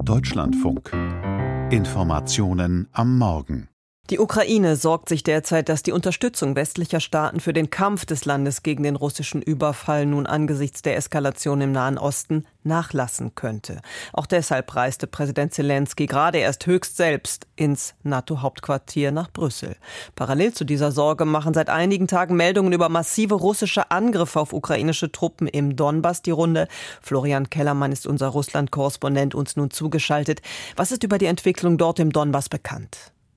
Deutschlandfunk. Informationen am Morgen. Die Ukraine sorgt sich derzeit, dass die Unterstützung westlicher Staaten für den Kampf des Landes gegen den russischen Überfall nun angesichts der Eskalation im Nahen Osten nachlassen könnte. Auch deshalb reiste Präsident Zelensky gerade erst höchst selbst ins NATO-Hauptquartier nach Brüssel. Parallel zu dieser Sorge machen seit einigen Tagen Meldungen über massive russische Angriffe auf ukrainische Truppen im Donbass die Runde. Florian Kellermann ist unser Russland-Korrespondent, uns nun zugeschaltet. Was ist über die Entwicklung dort im Donbass bekannt?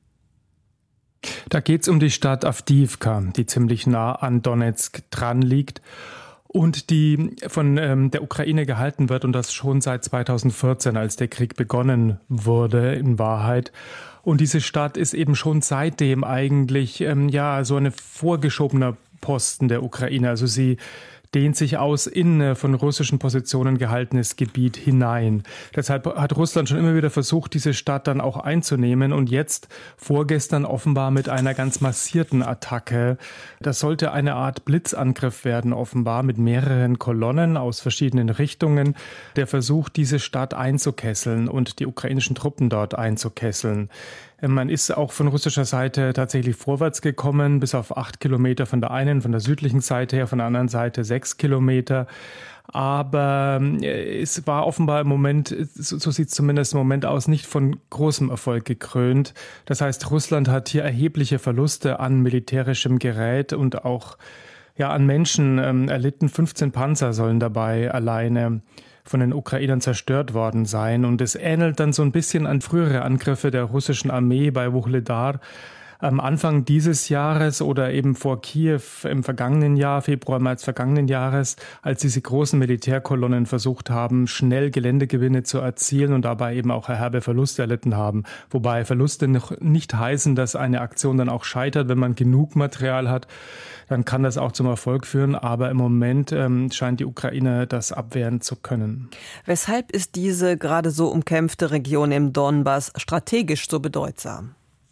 Da geht es um die Stadt Awdijiwka, die ziemlich nah an Donezk dran liegt und die von der Ukraine gehalten wird und das schon seit 2014, als der Krieg begonnen wurde in Wahrheit. Und diese Stadt ist eben schon seitdem eigentlich so ein vorgeschobener Posten der Ukraine. Also sie dehnt sich aus in von russischen Positionen gehaltenes Gebiet hinein. Deshalb hat Russland schon immer wieder versucht, diese Stadt dann auch einzunehmen und jetzt vorgestern offenbar mit einer ganz massierten Attacke. Das sollte eine Art Blitzangriff werden, offenbar mit mehreren Kolonnen aus verschiedenen Richtungen. Der Versuch, diese Stadt einzukesseln und die ukrainischen Truppen dort einzukesseln. Man ist auch von russischer Seite tatsächlich vorwärts gekommen, bis auf 8 Kilometer von der einen, von der südlichen Seite her, von der anderen Seite 6 Kilometer. Aber es war offenbar im Moment, so sieht es zumindest im Moment aus, nicht von großem Erfolg gekrönt. Das heißt, Russland hat hier erhebliche Verluste an militärischem Gerät und auch an Menschen erlitten. 15 Panzer sollen dabei alleine von den Ukrainern zerstört worden sein. Und es ähnelt dann so ein bisschen an frühere Angriffe der russischen Armee bei Wuhledar am Anfang dieses Jahres oder eben vor Kiew im vergangenen Jahr, Februar, März vergangenen Jahres, als diese großen Militärkolonnen versucht haben, schnell Geländegewinne zu erzielen und dabei eben auch herbe Verluste erlitten haben. Wobei Verluste noch nicht heißen, dass eine Aktion dann auch scheitert. Wenn man genug Material hat, dann kann das auch zum Erfolg führen. Aber im Moment scheint die Ukraine das abwehren zu können. Weshalb ist diese gerade so umkämpfte Region im Donbass strategisch so bedeutsam?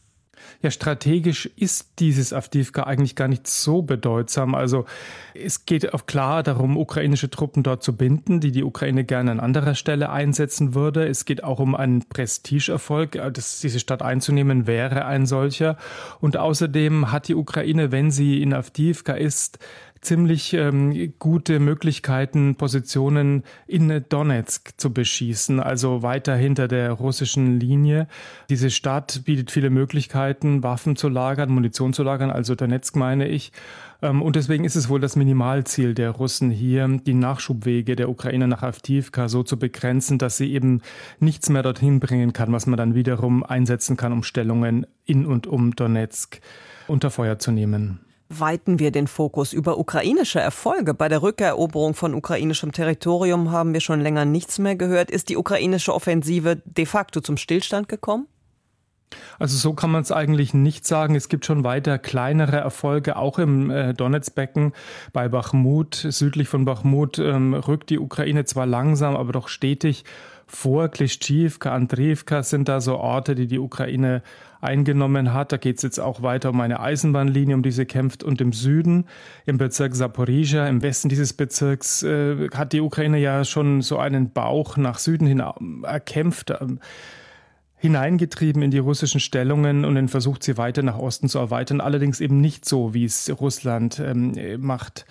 Ja, strategisch ist dieses Awdijiwka eigentlich gar nicht so bedeutsam. Also es geht auch klar darum, ukrainische Truppen dort zu binden, die Ukraine gerne an anderer Stelle einsetzen würde. Es geht auch um einen Prestigeerfolg. Diese Stadt einzunehmen wäre ein solcher. Und außerdem hat die Ukraine, wenn sie in Awdijiwka ist, ziemlich gute Möglichkeiten, Positionen in Donezk zu beschießen, also weiter hinter der russischen Linie. Diese Stadt bietet viele Möglichkeiten, Waffen zu lagern, Munition zu lagern, also Donezk meine ich. Und deswegen ist es wohl das Minimalziel der Russen hier, die Nachschubwege der Ukraine nach Awdijiwka so zu begrenzen, dass sie eben nichts mehr dorthin bringen kann, was man dann wiederum einsetzen kann, um Stellungen in und um Donezk unter Feuer zu nehmen. Weiten wir den Fokus über ukrainische Erfolge. Bei der Rückeroberung von ukrainischem Territorium haben wir schon länger nichts mehr gehört. Ist die ukrainische Offensive de facto zum Stillstand gekommen? Also so kann man es eigentlich nicht sagen. Es gibt schon weiter kleinere Erfolge, auch im Donezbecken bei Bachmut. Südlich von Bachmut rückt die Ukraine zwar langsam, aber doch stetig vor. Klishchiivka, Andriivka sind da so Orte, die die Ukraine eingenommen hat. Da geht es jetzt auch weiter um eine Eisenbahnlinie, um die sie kämpft. Und im Süden, im Bezirk Saporizhzhia, im Westen dieses Bezirks, hat die Ukraine ja schon so einen Bauch nach Süden hin erkämpft, hineingetrieben in die russischen Stellungen und dann versucht sie weiter nach Osten zu erweitern. Allerdings eben nicht so, wie es Russland macht,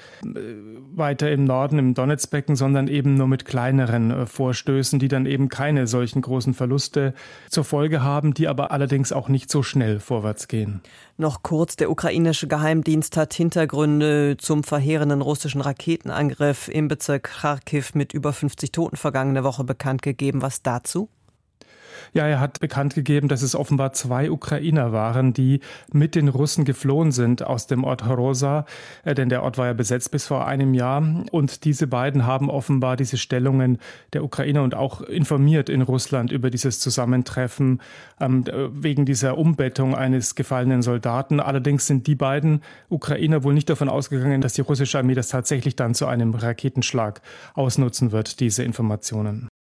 weiter im Norden, im Donezbecken, sondern eben nur mit kleineren Vorstößen, die dann eben keine solchen großen Verluste zur Folge haben, die aber allerdings auch nicht so schnell vorwärts gehen. Noch kurz, der ukrainische Geheimdienst hat Hintergründe zum verheerenden russischen Raketenangriff im Bezirk Charkiw mit über 50 Toten vergangene Woche bekannt gegeben. Was dazu? Ja, er hat bekannt gegeben, dass es offenbar 2 Ukrainer waren, die mit den Russen geflohen sind aus dem Ort Hroza, denn der Ort war ja besetzt bis vor einem Jahr. Und diese beiden haben offenbar diese Stellungen der Ukrainer und auch informiert in Russland über dieses Zusammentreffen wegen dieser Umbettung eines gefallenen Soldaten. Allerdings sind die beiden Ukrainer wohl nicht davon ausgegangen, dass die russische Armee das tatsächlich dann zu einem Raketenschlag ausnutzen wird, diese Informationen.